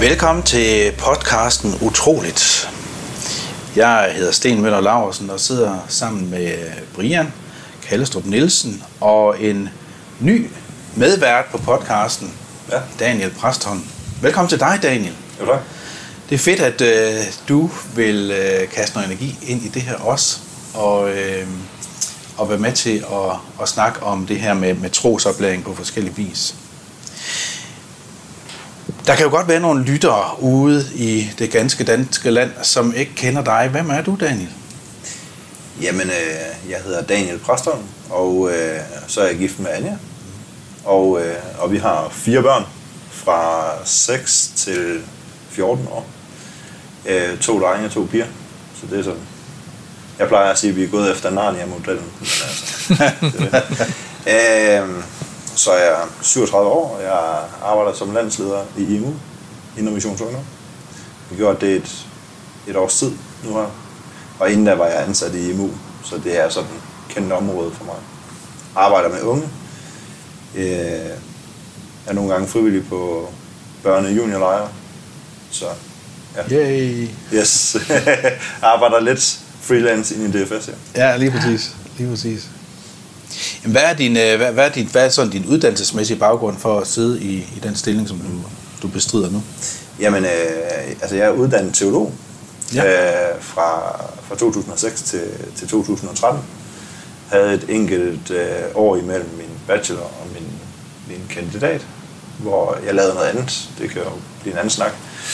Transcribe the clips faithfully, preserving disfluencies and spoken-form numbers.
Velkommen til podcasten Utroligt. Jeg hedder Sten Møller Laursen og sidder sammen med Brian Kallestrup Nielsen og en ny medvært på podcasten, ja. Daniel Præstholm. Velkommen til dig, Daniel. Jo, tak. Det er fedt, at øh, du vil øh, kaste noget energi ind i det her også, og, øh, og være med til at, at snakke om det her med, med trosoplæring på forskellige vis. Der kan jo godt være nogle lyttere ude i det ganske danske land, som ikke kender dig. Hvem er du, Daniel? Jamen, øh, jeg hedder Daniel Præstholm, og øh, så er jeg gift med Anja. Og, øh, og vi har fire børn fra seks til fjorten år. Øh, to drenge og to piger. Så det er sådan. Jeg plejer at sige, at vi er gået efter Narnia-modellen. Altså, det er det. øh, Så er jeg syvogtredive år, og jeg arbejder som landsleder i I M U, Indre Missions Ungdom. Jeg har gjort det et, et års tid nu her, og inden da var jeg ansat i I M U, så det er sådan et kendt område for mig. Jeg arbejder med unge. Jeg er nogle gange frivillig på børne- og juniorlejre, så ja. Yay! Yes. Jeg arbejder lidt freelance ind i D F S, ja. Ja, lige præcis. Lige præcis. Jamen, hvad er din, hvad, hvad er din, hvad er sådan din uddannelsesmæssige baggrund for at sidde i, i den stilling, som du, du bestrider nu? Jamen, øh, altså jeg er uddannet teolog ja. øh, fra, fra to tusind og seks til, til to tusind og tretten. Havde et enkelt øh, år imellem min bachelor og min, min kandidat, hvor jeg lavede noget andet. Det kan jo blive en anden snak.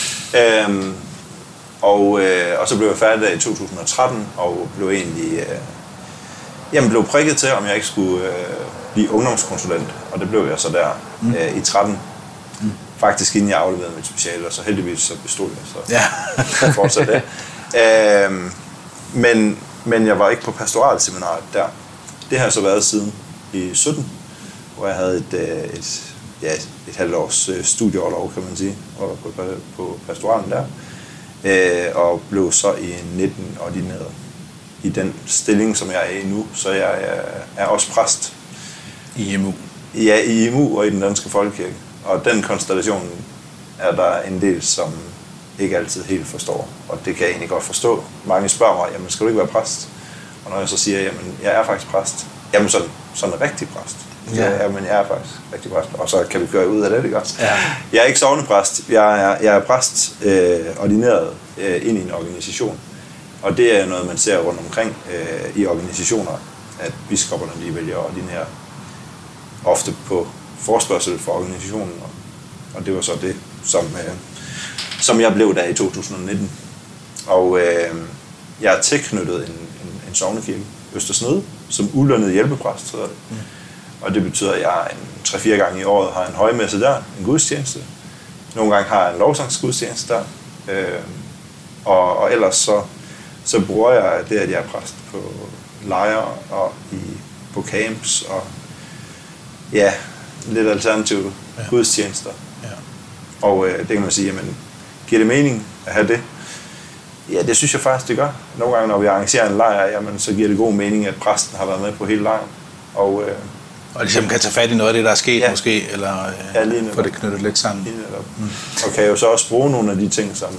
Øhm, og, øh, og så blev jeg færdig der i to tusind og tretten og blev egentlig... Øh, Jamen blev prikket til, om jeg ikke skulle øh, blive ungdomskonsulent, og det blev jeg så der mm. øh, i tretten. Mm. Faktisk inden jeg afleverede mit speciale, og så heldigvis så bestod jeg, så ja. fortsat det. Øh, men, men jeg var ikke på pastoralseminariet der. Det har så været siden i sytten, hvor jeg havde et, øh, et, ja, et halvt års øh, studieorlov, kan man sige, og på, på pastoralen der. Øh, og blev så i nitten ordineret i den stilling, som jeg er i nu, så jeg er også præst. I I M U? Ja, i I M U og i den danske folkekirke. Og den konstellation er der en del, som ikke altid helt forstår. Og det kan jeg egentlig godt forstå. Mange spørger mig, jamen skal du ikke være præst? Og når jeg så siger, jamen jeg er faktisk præst. Jamen sådan, sådan en rigtig præst. Ja. Ja, jamen jeg er faktisk rigtig præst. Og så kan vi gøre ud af det, ikke også? Ja. Jeg er ikke sognepræst. Jeg er, jeg er præst øh, ordineret øh, ind i en organisation. Og det er noget, man ser rundt omkring øh, i organisationer, at biskopperne lige vælger at ordinere ofte på forespørgsel for organisationen. Og det var så det, som, øh, som jeg blev der i to tusind og nitten. Og øh, jeg er tilknyttet en, en, en sognekirke, Østersnede, som ulønnet hjælpepræst, hedder det. Mm. Og det betyder, at jeg en tre-fire gange i året har en højmesse der, en gudstjeneste. Nogle gange har jeg en lovsangsgudstjeneste der. Øh, og, og ellers så så bruger jeg det, at jeg er præst på lejre og i, på camps og ja, lidt alternative ja. gudstjenester. Ja. Og øh, det kan man sige, jamen, giver det mening at have det? Ja, det synes jeg faktisk, det gør. Nogle gange, når vi arrangerer en lejr, jamen, så giver det god mening, at præsten har været med på hele lejren. Og, øh, og ligesom kan tage fat i noget af det, der er sket ja. måske, eller øh, ja, få det knyttet lidt sammen. Mm. Og kan jo så også bruge nogle af de ting, som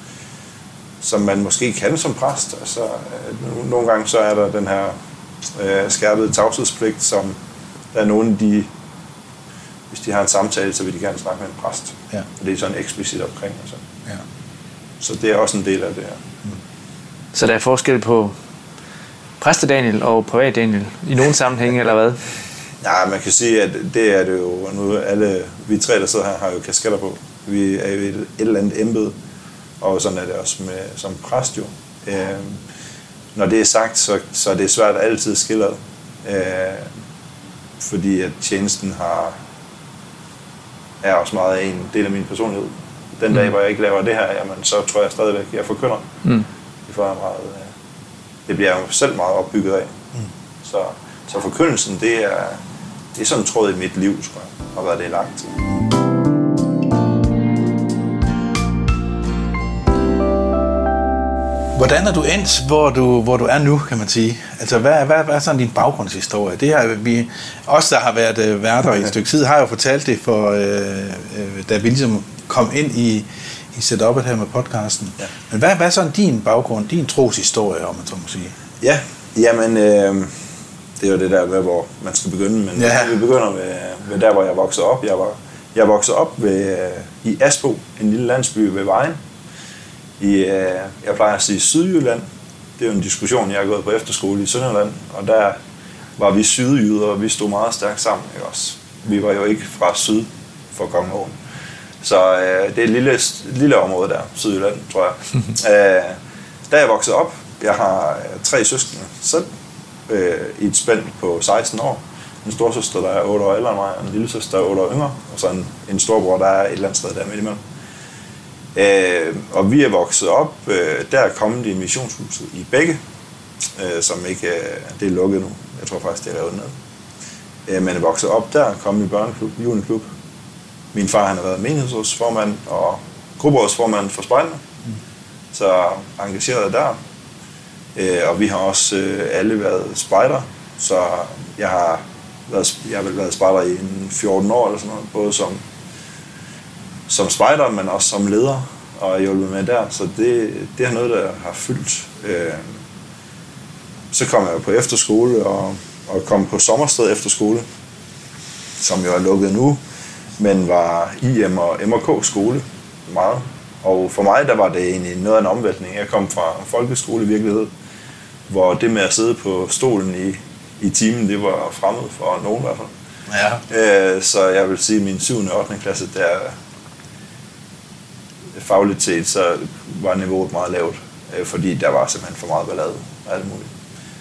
som man måske kan som præst. Altså, nogle gange så er der den her øh, skærpede tavshedspligt, som der er nogen, de, hvis de har en samtale, så vil de gerne snakke med en præst. Ja. Og det er sådan eksplicit omkring. Altså. Ja. Så det er også en del af det her. Mm. Så der er forskel på præste-Daniel og privat-Daniel i nogle sammenhænge, eller hvad? Ja, man kan sige, at det er det jo nu. Alle vi tre, der sidder her, har jo kasketter på. Vi er jo et, et eller andet embede. Og sådan er det også med, som præst jo. Øh, når det er sagt, så, så er det svært at altid skille ad. Øh, fordi at tjenesten har, er også meget en del af min personlighed. Den dag, mm. hvor jeg ikke laver det her, jamen, så tror jeg stadigvæk, at jeg forkynder. Mm. Det, meget, øh, det bliver jeg jo selv meget opbygget af. Mm. Så, så forkyndelsen, det er, det er sådan en tråd i mit liv, tror jeg, og været det i lang tid. Hvordan er du endt, hvor du, hvor du er nu, kan man sige? Altså, hvad, hvad, hvad er sådan din baggrundshistorie? Det her, vi, os, der har været øh, værter i et stykke tid, har jo fortalt det, for, øh, øh, da vi ligesom kom ind i, i setupet her med podcasten. Ja. Men hvad, hvad er sådan din baggrund, din troshistorie, om man så må sige? Ja, jamen, øh, det er jo det der med, hvor man skal begynde, men ja. vi begynder ved, ved der, hvor jeg voksede op. Jeg var jeg voksede op ved, i Asbo, en lille landsby ved Vejen. I, øh, jeg plejer at sige Sydjylland. Det er jo en diskussion, jeg har gået på efterskole i Sønderjylland, og der var vi sydjyder, og vi stod meget stærkt sammen, ikke også? Vi var jo ikke fra syd for Kongeåen. Så øh, det er et lille, lille område der, Sydjylland, tror jeg. øh, da jeg voksede op, jeg har tre søskende selv, øh, i et spænd på seksten år. En storsøster, der er otte år ældre end mig, og en lille søster, der er otte år yngre, og så en, en storbror, der er et eller andet sted der midt imellem. Øh, og vi er vokset op, øh, der er kommet i missionshuset i Bække, øh, som ikke øh, det er lukket nu. Jeg tror faktisk, det er revet ned. Øh, men er vokset op der, kommet i børneklub, juniorklub. Min far, han har været menighedsrådsformand og grupperådsformand for spejderne, mm. så engageret der. Øh, og vi har også øh, alle været spejder, så jeg har været, jeg har vel været spejder i en fjorten år eller sådan noget, både som som spejder, men også som leder og hjulpet med der, så det, det er noget, der har fyldt. Øh, så kom jeg på efterskole og, og kom på Sommersted Efterskole, som jo er lukket nu, men var I M og M og K skole meget. Og for mig, der var det egentlig noget af en omvæltning. Jeg kom fra folkeskole i virkelighed, hvor det med at sidde på stolen i, i timen, det var fremmed for nogen i hvert fald. Ja. Øh, så jeg vil sige, at min syvende og ottende klasse, der fagligt set, så var niveauet meget lavt, øh, fordi der var simpelthen for meget ballade og alt muligt.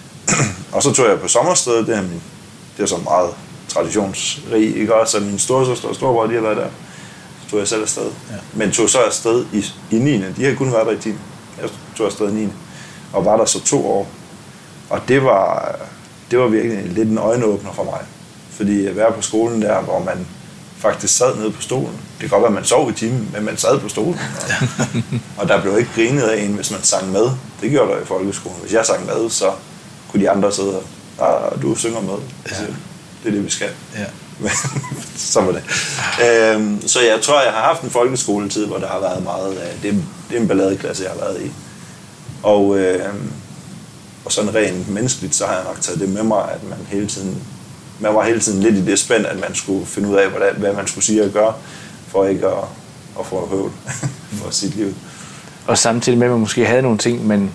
Og så tog jeg på Sommersted, det er, min, det er så meget traditionsrig, ikke også? Så min storesøster og storebror, de har været der. Så tog jeg selv afsted. Ja. Men tog så afsted i, i niende De har kun været der i tiende Jeg tog afsted i niende og var der så to år. Og det var, det var virkelig lidt en øjenåbner for mig. Fordi at være på skolen der, hvor man faktisk sad nede på stolen. Det kan godt være, at man sov i timen, men man sad på stolen. Og, og der blev ikke grinet af en, hvis man sang med. Det gjorde der i folkeskolen. Hvis jeg sang med, så kunne de andre sidde og du synger med. Altså, ja. Det er det, vi skal. Ja. Så var det. Øhm, så jeg tror, jeg har haft en folkeskoletid, hvor der har været meget af det. Det er en balladeklasse, jeg har været i. Og, øhm, og sådan rent menneskeligt, så har jeg nok taget det med mig, at man hele tiden man var hele tiden lidt i det spænd, at man skulle finde ud af, hvad, hvad man skulle sige og gøre, for ikke at, at få høvl for sit liv. Og samtidig med, at man måske havde nogle ting, men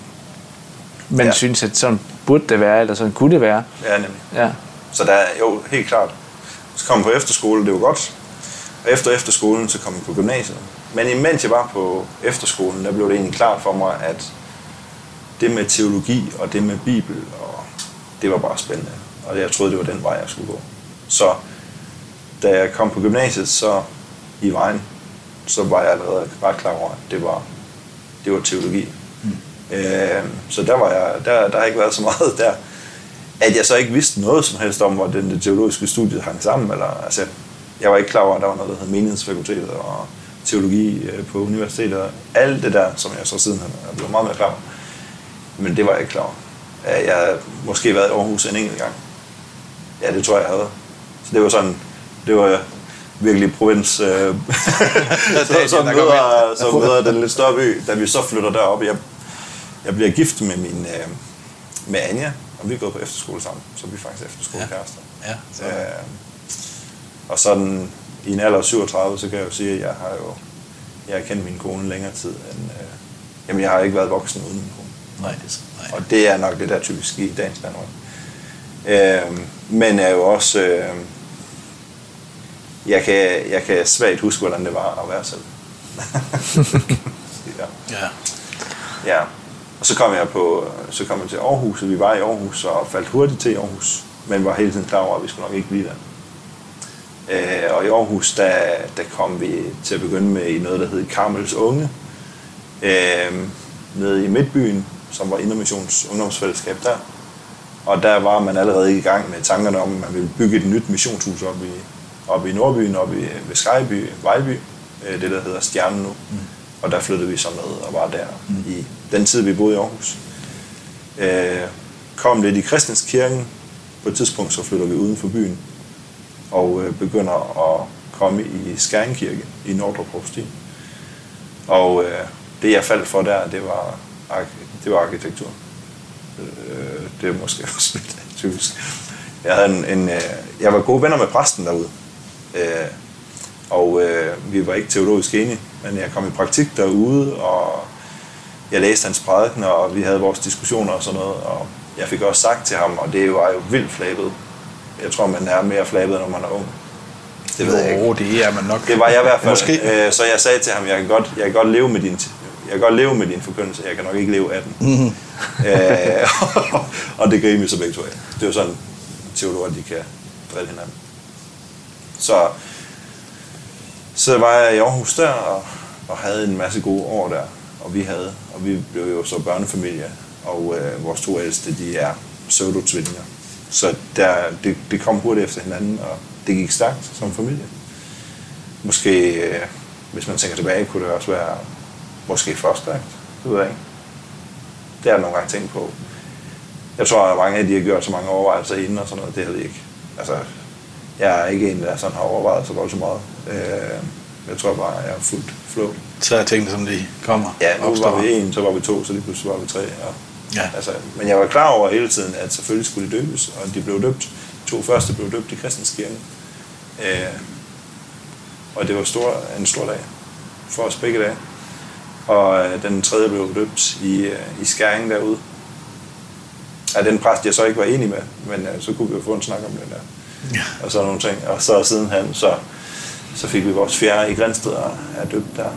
man ja. synes, at sådan burde det være, eller sådan kunne det være. Ja, nemlig. Ja. Så der er jo helt klart. Så kom jeg på efterskole, det var godt. Og efter efterskolen, så kom jeg på gymnasiet. Men imens jeg var på efterskolen, der blev det egentlig klart for mig, at det med teologi og det med Bibel, og det var bare spændende. Og jeg troede, det var den vej, jeg skulle gå. Så da jeg kom på gymnasiet, så i Vejen, så var jeg allerede ret klar over, at det var, det var teologi. Mm. Øh, så der, var jeg, der, der har ikke været så meget der, at jeg så ikke vidste noget som helst om, hvordan det teologiske studie hang sammen. Eller, altså, jeg var ikke klar over, at der var noget, der hed menighedsfakultetet og teologi på universitetet. Alt det der, som jeg så siden er blevet meget mere klar over. Men det var jeg ikke klar over. Jeg har måske været i Aarhus en enkelt gang. Ja, det tror jeg, jeg havde. Så det var sådan, det var virkelig provins. Øh, så, så, møder, så møder den lidt større by, da vi så flytter derop. Jeg, jeg bliver gift med min øh, med Anja, og vi er gået på efterskole sammen, så vi er faktisk efterskolekærester. Ja. Ja, øh, og sådan i en alder af syvogtredive, så kan jeg jo sige, at jeg har jo jeg har kendt min kone længere tid end øh, jamen jeg har ikke været voksen uden min kone. Nej, det er, nej. Og det er nok det der typisk i dagens Danmark. Øh, men er jo også øh, jeg kan jeg kan svagt huske, hvordan det var at være selv. ja. Ja. Ja. Og så kom jeg på så kom jeg til Aarhus, og vi var i Aarhus og faldt hurtigt til Aarhus, men var hele tiden klar over, at vi skulle nok ikke blive der. Øh, og i Aarhus der der kom vi til at begynde med i noget der hed Karmels Unge. Øh, nede i Midtbyen, som var Indre Missions ungdomsfællesskab der. Og der var man allerede i gang med tankerne om, at man ville bygge et nyt missionshus op i, op i Nordbyen, op i, ved Skejby, Vejby, det der hedder Stjernen nu. Mm. Og der flyttede vi så med og var der mm. i den tid, vi boede i Aarhus. Øh, kom lidt i Kristenskirken. På et tidspunkt så flytter vi uden for byen og øh, begynder at komme i Skæringkirke i Nordre Provsti. Og øh, det jeg faldt for der, det var, det var arkitektur. Øh, det er måske også lidt typisk. Jeg, havde en, en, øh, jeg var gode venner med præsten derude. Øh, og øh, vi var ikke teologisk enige, men jeg kom i praktik derude, og jeg læste hans prædikener, og vi havde vores diskussioner og sådan noget. Og jeg fik også sagt til ham, og det var jo vildt flabet. Jeg tror, man er mere flabet, når man er ung. Det ved jeg ikke. Det er man nok. Det var jeg i hvert fald. Måske. Øh, så jeg sagde til ham, jeg kan godt, jeg kan godt leve med din, jeg kan godt leve med din forkyndelse. Jeg kan nok ikke leve af den. Mm-hmm. øh, og det griner vi så begge to af. Det er jo sådan, teologer, de kan drille hinanden. Så, så var jeg i Aarhus der, og, og havde en masse gode år der. Og vi havde, og vi blev jo så børnefamilie, og øh, vores to ældste, de er pseudo-tvillinger. Så der, det, det kom hurtigt efter hinanden, og det gik stærkt som familie. Måske, øh, hvis man tænker tilbage, kunne det også være måske for stærkt. Det ved jeg ikke. Det har jeg nogle gange tænkt på. Jeg tror, at mange af de har gjort så mange overvejelser inden og sådan noget. Det havde jeg ikke. Altså, jeg er ikke en, der sådan har overvejet så voldsomt meget. Øh, jeg tror bare, at jeg er fuldt float. Så er tingene, som de kommer. Ja, nu opstår. Var vi en, så var vi to, så lige pludselig var vi tre. Og, ja. Altså, men jeg var klar over hele tiden, at selvfølgelig skulle de døbes, og de blev døbt. De to første blev døbt i Kristenskirken. Øh, og det var stor, en stor dag for os begge dage. Og øh, den tredje blev døbt i, øh, i Skæring derude. Ja, den præst, jeg så ikke var enig med, men øh, så kunne vi jo få en snak om det der. Ja. Og så nogle ting. Og så sidenhen, så, så fik vi vores fjerde i Grænsted og er døbt der.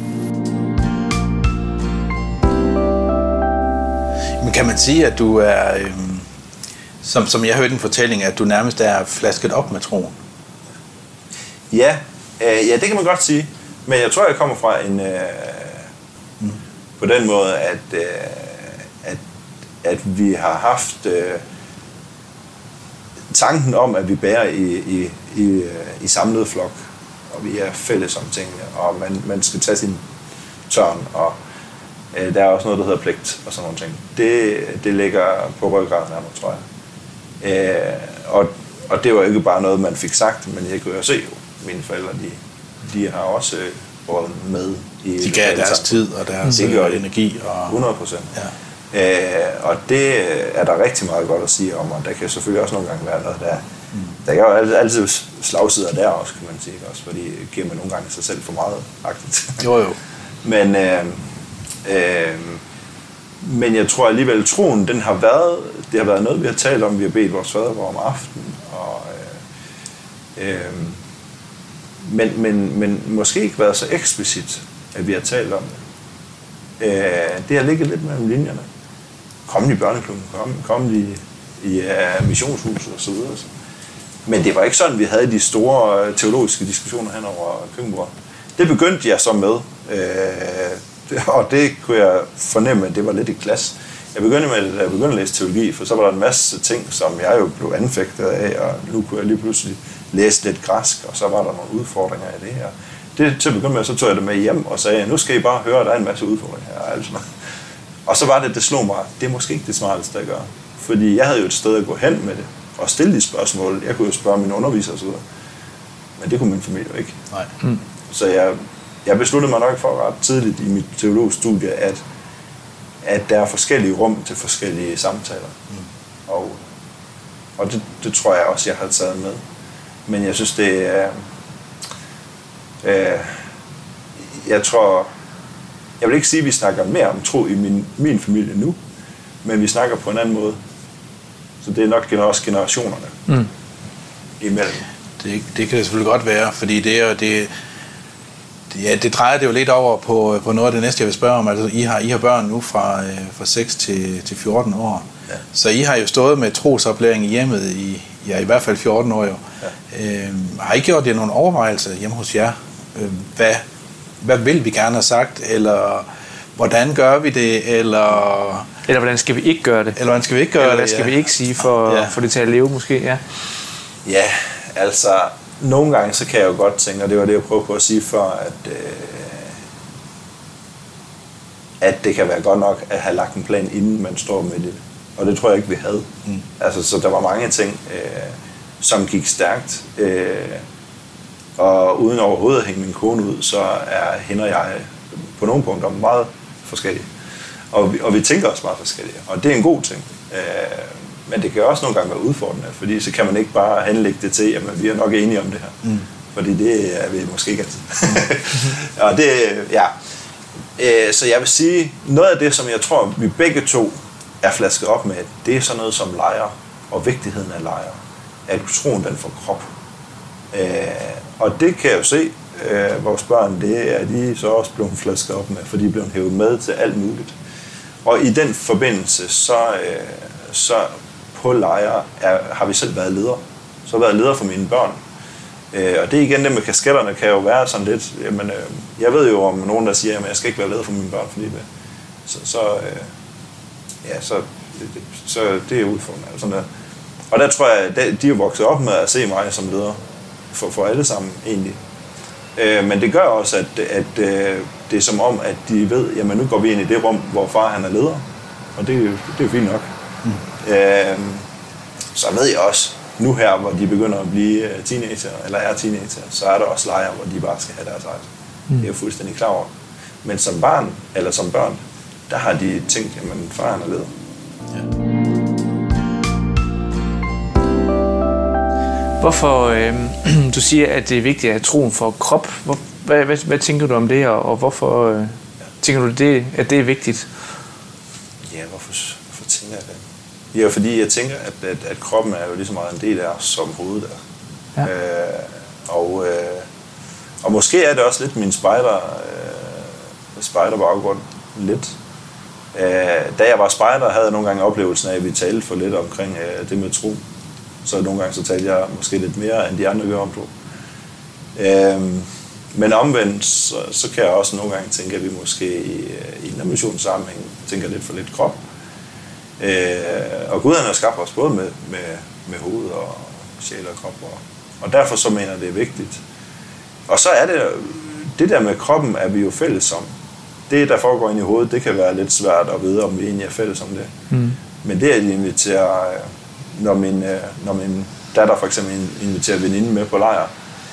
Men kan man sige, at du er, øh, som, som jeg hørte en fortælling, at du nærmest er flasket op med troen? Ja, øh, ja, det kan man godt sige. Men jeg tror, jeg kommer fra en... Øh, mm. På den måde, at, øh, at, at vi har haft øh, tanken om, at vi bærer i, i, i, i samlet flok, og vi er fælles om tingene, og man, man skal tage sin tørn, og øh, der er også noget, der hedder pligt, og sådan nogle ting. Det, det ligger på ryggraden af mig, tror jeg. Øh, og, og det var ikke bare noget, man fik sagt, men jeg kunne jo se, jo, mine forældre, de, de har også øh, været med i... De gav deres tid og deres det gør energi. Og... hundrede procent. Ja. Øh, og det er der rigtig meget godt at sige om, og der kan selvfølgelig også nogle gange være noget, der... Mm. Der kan jo altid, altid slagsider der også, kan man sige, også, fordi det giver man nogle gange sig selv for meget agtigt. Jo, jo. Men, øh, øh, men jeg tror alligevel, troen, den har været, det har været noget, vi har talt om, vi har bedt vores fader om aftenen, og... Øh, øh, Men, men, men måske ikke været så eksplicit, at vi har talt om det. Øh, det har ligget lidt mellem linjerne. Kom i børneklubben, kom, kom i, i uh, missionshuset og så videre. Men det var ikke sådan, vi havde de store teologiske diskussioner hen over køkkenbordet. Det begyndte jeg så med, øh, og det kunne jeg fornemme, at det var lidt i klasse. Jeg begyndte med at jeg begyndte at læse teologi, for så var der en masse ting, som jeg jo blev anfægtet af, og nu kunne jeg lige pludselig læse lidt græsk, og så var der nogle udfordringer i det her. Det til at begynde med, så tog jeg det med hjem og sagde, nu skal I bare høre, at der er en masse udfordringer her. Altså. Og så var det, det slog mig, det er måske ikke det smarteste at gøre. Fordi jeg havde jo et sted at gå hen med det, og stille de spørgsmål. Jeg kunne jo spørge mine undervisere og så videre. Men det kunne min familie jo ikke. Nej. Mm. Så jeg, jeg besluttede mig nok for ret tidligt i mit teologiske studie, at, at der er forskellige rum til forskellige samtaler. Mm. Og, og det, det tror jeg også, jeg har taget med. Men jeg synes, det er... Øh, jeg tror... Jeg vil ikke sige, at vi snakker mere om tro i min, min familie nu, men vi snakker på en anden måde. Så det er nok også generationerne mm. imellem. Det, det kan det selvfølgelig godt være, fordi det er jo... Det, ja, det drejer det jo lidt over på, på noget af det næste, jeg vil spørge om. Altså, I har, I har børn nu fra, øh, fra seks til, til fjorten år. Ja. Så I har jo stået med trosoplæring i hjemmet i, ja, i hvert fald fjorten år. Jo. Ja. Øh, har I gjort jer nogle overvejelser hjemme hos jer? Øh, hvad, hvad vil vi gerne have sagt? Eller hvordan gør vi det? Eller, eller hvordan skal vi ikke gøre det? Eller hvordan skal vi ikke gøre eller det? Hvad skal ja. vi ikke sige for, ja. for det til at leve måske? Ja, ja altså... Nogle gange, så kan jeg jo godt tænke, og det var det, jeg prøvede på at sige før, at, øh, at det kan være godt nok at have lagt en plan, inden man står med det. Og det tror jeg ikke, vi havde. Mm. Altså, så der var mange ting, øh, som gik stærkt. Øh, og uden overhovedet at hænge min kone ud, så er hende og jeg på nogle punkter meget forskellige. Og vi, og vi tænker også meget forskellige, og det er en god ting. Øh, men det kan også nogle gange være udfordrende, fordi så kan man ikke bare henlægge det til, jamen vi er nok enige om det her. Mm. Fordi det er vi måske ikke altid. Og det, ja. Øh, så jeg vil sige, noget af det, som jeg tror, vi begge to er flasket op med, det er sådan noget som lejre, og vigtigheden af lejre. At troen den får krop. Øh, og det kan jeg jo se, øh, vores børn, det er de så også blevet flasket op med, for de er blevet hævet med til alt muligt. Og i den forbindelse, så, øh, så på lejre er, har vi selv været ledere. Så har jeg været leder for mine børn. Øh, og det igen, det med kasketterne kan jo være sådan lidt, jamen, øh, jeg ved jo om nogen, der siger, at jeg skal ikke være leder for mine børn, fordi det, så, så, øh, ja, så, det, så det er udfordrende. Sådan der. Og der tror jeg, at de er vokset op med at se mig som leder for, for alle sammen egentlig. Øh, men det gør også, at, at øh, det er som om, at de ved, jamen nu går vi ind i det rum, hvor far han er leder. Og det, det er jo fint nok. Mm. Øh, så ved jeg også, nu her, hvor de begynder at blive teenager, eller er teenager, så er der også lejre, hvor de bare skal have deres eget. Mm. Det er jo fuldstændig klar over. Men som barn, eller som børn, der har de tænkt, jamen far han er leder. Ja. Hvorfor, øh, du siger, at det er vigtigt at troen får krop. Hvor, hvad, hvad, hvad tænker du om det, og, og hvorfor øh, ja. tænker du, det, at det er vigtigt? Ja, hvorfor, hvorfor tænker jeg det? Ja, fordi jeg tænker, at, at, at kroppen er jo lige så meget en del af os, som hovedet er. Ja. Øh, og, øh, og måske er det også lidt min spejder, øh, spejderbaggrund. Lidt. Øh, da jeg var spejder, havde jeg nogle gange oplevelsen af, at vi talte for lidt omkring øh, det med tro. Så nogle gange så talte jeg måske lidt mere, end de andre gør om tro. Øh, men omvendt, så, så kan jeg også nogle gange tænke, at vi måske i, i en missionssammenhæng tænker lidt for lidt krop. Øh, og Gud han har skabt os både med, med, med hoved og sjæl og krop. Og, og derfor så mener jeg, det er vigtigt. Og så er det, det der med kroppen er vi jo fælles om. Det, der foregår inde i hovedet, det kan være lidt svært at vide, om vi egentlig er fælles om det. Mm. Men det, at de inviterer, når min, når min datter for eksempel inviterer veninden med på lejr,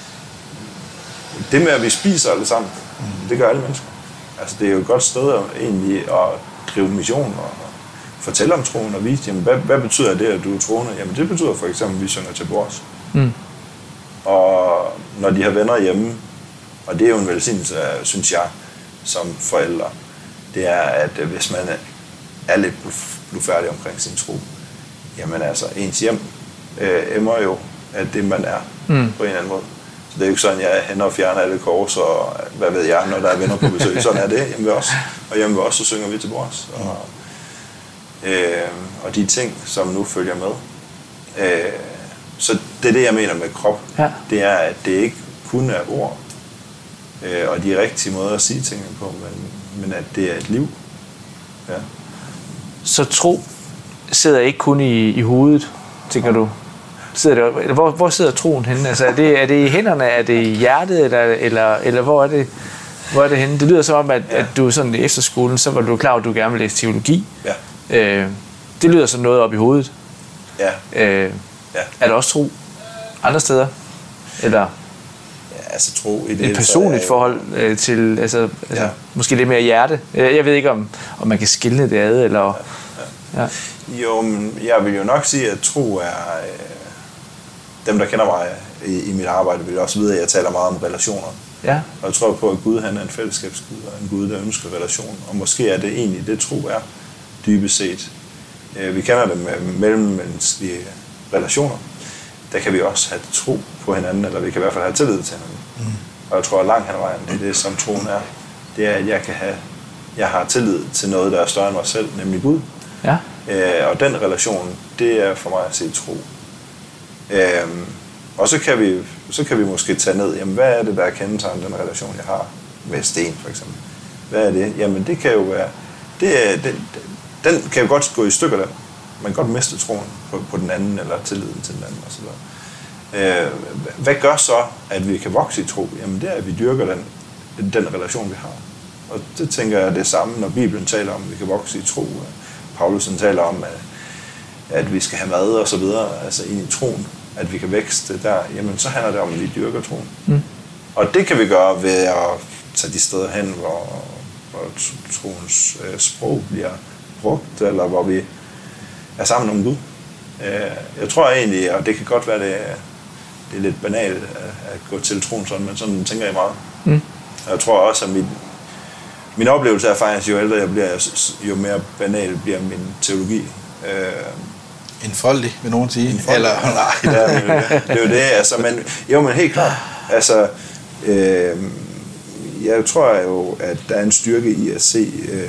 det med, at vi spiser alle sammen, mm. det gør alle mennesker. Altså, det er jo et godt sted at, egentlig at drive mission og fortælle om troen og vise, jamen, hvad, hvad betyder det, at du er troende? Jamen, det betyder for eksempel, at vi synger til bords. Mm. Og når de har venner hjemme, og det er jo en velsignelse, synes jeg, som forældre, det er, at hvis man er lidt blufærdig omkring sin tro, jamen altså, ens hjem øh, emmer jo af det, man er, mm. på en eller anden måde. Så det er jo ikke sådan, at jeg hænder og fjerner alle kors, og hvad ved jeg, når der er venner på besøg. Sådan er det hjemme ved os. Og hjemme ved os, så synger vi til bords. Og, øh, og de ting, som nu følger med. Øh, så det er det, jeg mener med krop. Ja. Det er, at det ikke kun er ord, øh, og de rigtige måder at sige tingene på, men, men at det er et liv. Ja. Så tro sidder ikke kun i, i hovedet, tænker ja. du? Sidder det, eller hvor, hvor sidder troen henne? Altså, er, det, er det i hænderne, er det i hjertet, eller, eller, eller hvor er det, hvor er det henne? Det lyder som om, at, ja. at du sådan i efterskolen, så var du klar over, at du gerne ville læse teologi. Ja. Øh, det lyder som noget op i hovedet. Ja. Øh, ja. Er der også tro andre steder? Eller ja, altså tro i det et personligt forhold øh, til, altså, altså ja. måske lidt mere hjerte? Jeg ved ikke, om, om man kan skille det ad, eller... Ja. Ja. Ja. Jo, men jeg vil jo nok sige, at tro er... Øh, dem, der kender mig i, i mit arbejde, vil også vide, at jeg taler meget om relationer. Ja. Og jeg tror på, at Gud han er en fællesskabsgud, og en Gud, der ønsker relation. Og måske er det egentlig det, tro er, dybest set. Øh, vi kender det med mellemmenneskelige relationer. Der kan vi også have tro på hinanden, eller vi kan i hvert fald have tillid til hinanden. Mm. Og jeg tror, at langt hen ad vejen, det er det, som troen er. Det er, at jeg kan have... Jeg har tillid til noget, der er større end mig selv, nemlig Gud. Ja. Øh, og den relation, det er for mig at se tro. Øhm, og så kan, vi, så kan vi måske tage ned, jamen hvad er det, der er kendetegnet den relation, jeg har med Sten for eksempel. Hvad er det? Jamen det kan jo være, det er, den, den kan jo godt gå i stykker der. Man kan godt miste troen på, på den anden, eller tilliden til den anden osv. Øh, hvad gør så, at vi kan vokse i tro? Jamen det er, at vi dyrker den, den relation, vi har. Og det tænker jeg det samme, når Bibelen taler om, at vi kan vokse i tro. Paulusen taler om, at at vi skal have mad og så videre, altså ind i troen, at vi kan vækste der, jamen så handler det om, at vi dyrker troen. Mm. Og det kan vi gøre ved at tage de steder hen, hvor, hvor troens øh, sprog bliver brugt, eller hvor vi er sammen om Gud. Øh, jeg tror egentlig, og det kan godt være, det er, det er lidt banalt at, at gå til troen sådan, men sådan tænker jeg meget. Mm. Jeg tror også, at mit, min oplevelse er faktisk, jo ældre jeg bliver, jo mere banal bliver min teologi. Øh, Enfoldig, vil nogen sige. Eller, nej, det er, det er jo det. Altså, men, jo, men helt klart. Altså, øh, jeg tror jo, at der er en styrke i at se, øh,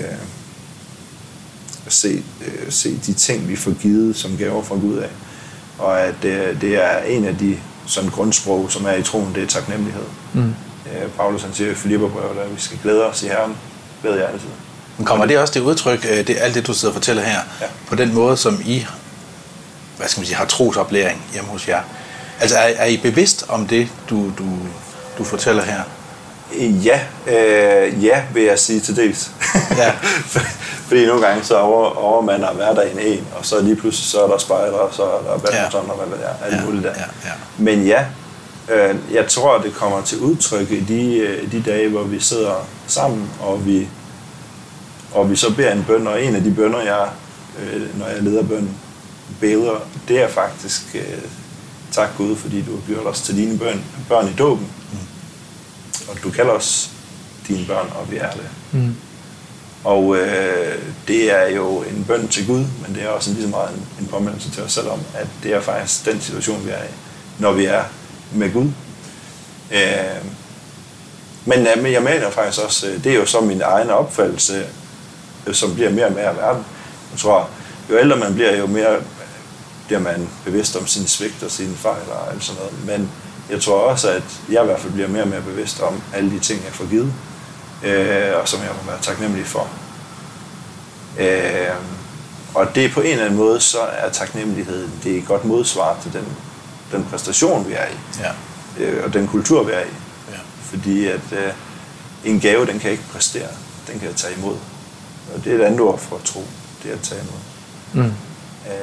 at se, øh, se de ting, vi får givet som gaver fra Gud af. Og at øh, det er en af de sådan grundsprog, som er i troen, det er taknemmelighed. Mm. Øh, Paulus han siger i Filipperbrevet, at vi skal glæde os i Herren. Glæder jeg altid. Men kommer det også det udtryk, det, alt det, du sidder og fortæller her, ja. På den måde, som I hvad skal man sige, har trosoplæring hjemme hos jer? Altså, er, er I bevidst om det, du, du, du fortæller her? Ja, øh, ja, vil jeg sige til dels. Ja. Fordi nogle gange så over, overmander hverdagen en, og så lige pludselig så er der spejder, og så er der badminton, ja. Og hvad det er, alt muligt der. Ja, ja. Men ja, øh, jeg tror, det kommer til udtryk i de, de dage, hvor vi sidder sammen, og vi, og vi så beder en bøn, og en af de bønner, jeg, øh, når jeg leder bønnen, beder, det er faktisk øh, tak Gud, fordi du har gjort os til dine børn, børn i dåben. Mm. Og du kalder os dine børn, og vi er det. Mm. Og øh, det er jo en bøn til Gud, men det er også lige så meget en, en påmindelse til os selv om, at det er faktisk den situation, vi er i, når vi er med Gud. Øh, men, men jeg mener faktisk også, det er jo så min egen opfattelse, som bliver mere og mere af verden. Jeg tror, jo ældre man bliver, jo mere bliver man bevidst om sine svigt og sine fejl og alt sådan noget. Men jeg tror også, at jeg i hvert fald bliver mere og mere bevidst om alle de ting, jeg får givet, øh, og som jeg må være taknemmelig for. Øh, og det på en eller anden måde, så er taknemmeligheden det er et godt modsvar til den, den præstation, vi er i, ja. øh, og den kultur, vi er i. Ja. Fordi at øh, en gave, den kan ikke præstere, den kan jeg tage imod. Og det er et andet ord for at tro, det er at tage imod. Mm. Øh,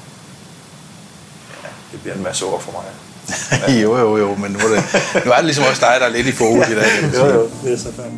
ja, det bliver en masse ord for mig. jo, jo, jo, men nu er det, nu er det ligesom også dig, der er lidt i fokus i dag. jo, jo, det er så færdigt.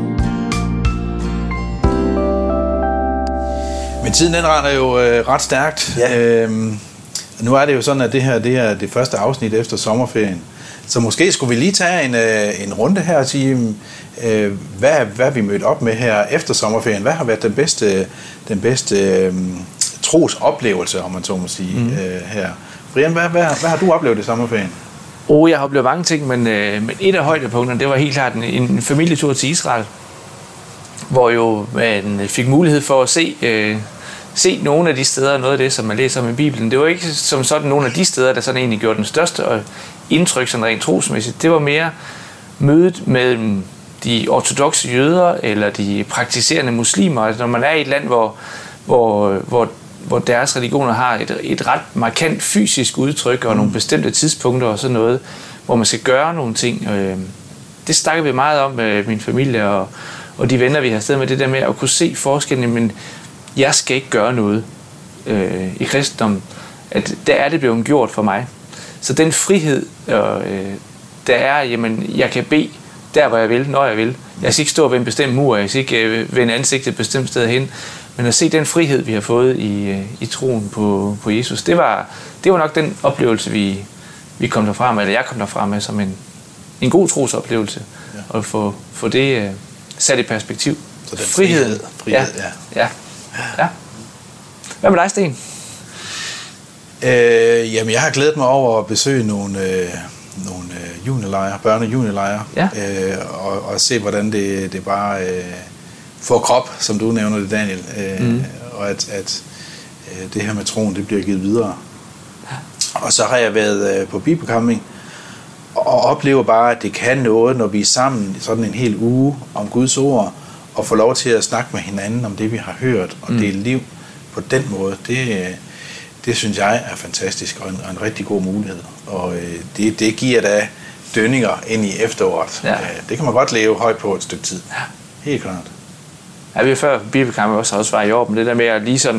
Men tiden den render jo øh, ret stærkt. Ja. Øhm, nu er det jo sådan, at det her det er det første afsnit efter sommerferien. Så måske skulle vi lige tage en, øh, en runde her og sige, øh, hvad, hvad er vi mødt op med her efter sommerferien? Hvad har været den bedste, den bedste øh, trosoplevelse, om man så må sige, mm. øh, her? Brian, hvad, hvad, hvad har du oplevet i sommerferien? Oh, jeg har oplevet mange ting, men, øh, men et af højdepunkterne, det var helt klart en, en familietur til Israel, hvor jo man fik mulighed for at se, øh, se nogle af de steder, noget af det, som man læser om i Bibelen. Det var ikke som sådan nogle af de steder, der sådan egentlig gjorde den største indtryk, sådan rent trosmæssigt. Det var mere mødet med de ortodokse jøder, eller de praktiserende muslimer. Altså, når man er i et land, hvor, hvor, hvor hvor deres religioner har et, et ret markant fysisk udtryk og nogle bestemte tidspunkter og sådan noget, hvor man skal gøre nogle ting. Det snakker vi meget om med min familie og, og de venner, vi har afsted med, det der med at kunne se forskellen, men jeg skal ikke gøre noget øh, i kristendom, at der er det blevet gjort for mig. Så den frihed, øh, der er, jamen, jeg kan bede der, hvor jeg vil, når jeg vil. Jeg skal ikke stå ved en bestemt mur, jeg skal ikke øh, vende ansigtet et bestemt sted hen. Men at se den frihed, vi har fået i, i troen på, på Jesus, det var, det var nok den oplevelse, vi, vi kom derfra med, eller jeg kom derfra med, som en, en god trosoplevelse. Ja. Og få, få det uh, sat i perspektiv. Så den frihed. frihed, frihed ja. Ja. Ja. Ja. Hvad med dig, Sten? Øh, jamen, jeg har glædet mig over at besøge nogle, øh, nogle øh, junilejre, børne-junilejre, ja. øh, og, og se, hvordan det, det bare... Øh, for krop, som du nævner det, Daniel, øh, mm. og at, at øh, det her med troen, det bliver givet videre. Ja. Og så har jeg været øh, på bibelcamping, og oplever bare, at det kan noget, når vi er sammen sådan en hel uge om Guds ord, og får lov til at snakke med hinanden om det, vi har hørt, og mm. dele liv på den måde. Det, det synes jeg er fantastisk, og en, og en rigtig god mulighed. Og øh, det, det giver da dønninger ind i efteråret. Ja. Det kan man godt leve højt på et stykke tid. Ja. Helt klart. Ja, vi har før bibelkampen også, også var i orden, det der med at lige, sådan,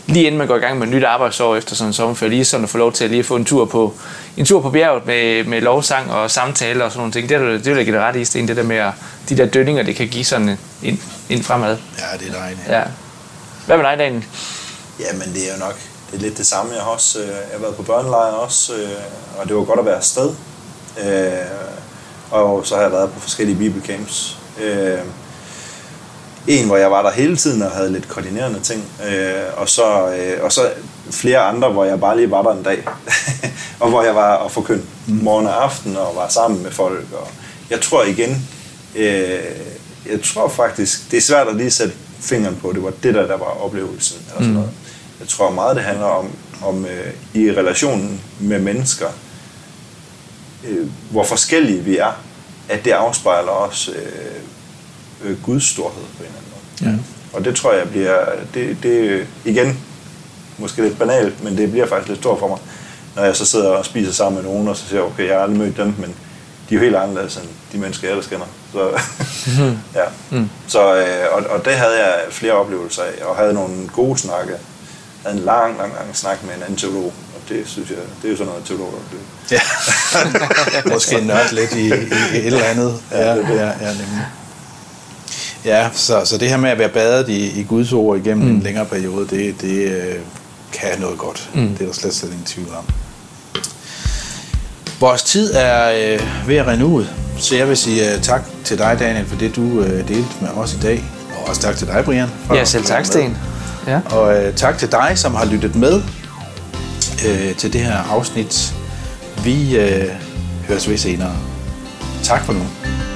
lige inden man går i gang med et nyt arbejdsår efter sådan en sommerferie, lige sådan at få lov til at lige få en tur på, en tur på bjerget med, med lovsang og samtaler og sådan nogle ting. Det, det, det vil jeg give dig ret i, Sten, det der med at, de der dønninger, det kan give sådan ind, ind fremad. Ja, det er dejligt. Ja. Hvad med dig, Daniel? Jamen, det er jo nok det er lidt det samme. Jeg har også øh, jeg har været på børnelejr også, øh, og det var godt at være afsted. Øh, og så har jeg været på forskellige bibelcamps. Øh, en, hvor jeg var der hele tiden og havde lidt koordinerende ting, øh, og, så, øh, og så flere andre, hvor jeg bare lige var der en dag, og hvor jeg var og forkyndte mm. morgen og aften og var sammen med folk. Og jeg tror igen, øh, jeg tror faktisk, det er svært at lige sætte fingeren på, det var det der, der var oplevelsen. Eller sådan noget. Jeg tror meget, det handler om, om øh, i relationen med mennesker, øh, hvor forskellige vi er, at det afspejler også øh, øh, Guds storhed på en eller anden måde. Ja. Og det tror jeg bliver, det, det igen, måske lidt banalt, men det bliver faktisk lidt stort for mig, når jeg så sidder og spiser sammen med nogen, og så siger okay, jeg har aldrig mødt dem, men de er jo helt anderledes end de mennesker, jeg ellers kender. Så, mm. ja. mm. så, øh, og, og det havde jeg flere oplevelser af, og havde nogle gode snakke. Jeg havde en lang, lang, lang snak med en anden teolog, og det synes jeg, det er jo sådan noget teologer. Det. Ja, måske nørdt lidt i, i, i et eller andet. Ja, ja, ja, ja, nemlig. Ja, så, så det her med at være badet i, i Guds ord igennem mm. en længere periode, det, det øh, kan noget godt. Mm. Det er der slet, slet ingen tvivl om. Vores tid er øh, ved at rende ud, så jeg vil sige uh, tak til dig, Daniel, for det du øh, delte med os i dag. Og også tak til dig, Brian. Ja, selv tak, Sten. Ja. Og øh, tak til dig, som har lyttet med øh, til det her afsnit. Vi øh, høres ved senere. Tak for nu.